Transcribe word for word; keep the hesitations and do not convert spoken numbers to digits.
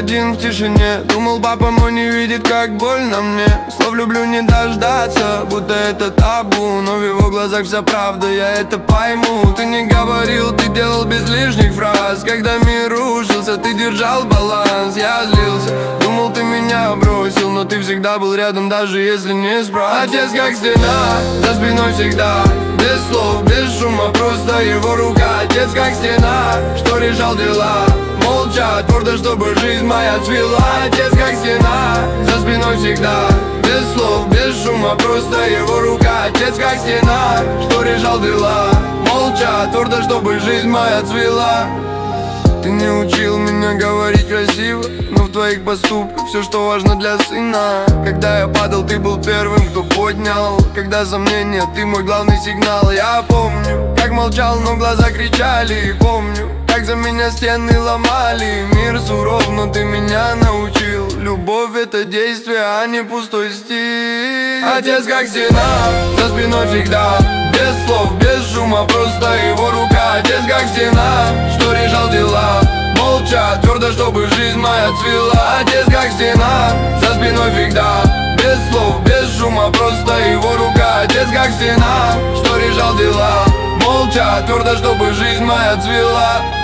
один в тишине. Думал, папа мой не видит, как больно мне. Слов люблю не дождаться, будто это табу. Но в его глазах вся правда, я это пойму. Ты не говорил, ты делал без лишних фраз. Когда мир рушился, ты держал баланс. Я злился, думал, ты меня бросил, но ты всегда был рядом, даже если не справился. Отец как стена, за спиной всегда. Без слов, без шума, просто его рука. Отец как стена, что решал дела. Молча, твердо, чтобы жизнь моя цвела. Отец как стена, за спиной всегда. Без слов, без шума, просто его рука. Отец как стена, что решал дела. Молча, твердо, чтобы жизнь моя цвела. Ты не учил меня говорить красиво, но в твоих поступках все, что важно для сына. Когда я падал, ты был первым, кто поднял. Когда сомнения, ты мой главный сигнал. Я помню, как молчал, но глаза кричали. Помню, как за меня стены ломали. Мир суров, но ты меня научил. Любовь — это действие, а не пустой стиль. Отец как стена, за спиной всегда. Без слов, без шума, просто его рука. Отец как стена, что решал дела. Молча, твердо, чтобы жизнь моя цвела. Отец как стена, за спиной всегда. Без слов, без шума, просто его рука. Отец как стена, что решал дела. Молча, твердо, чтобы жизнь моя цвела.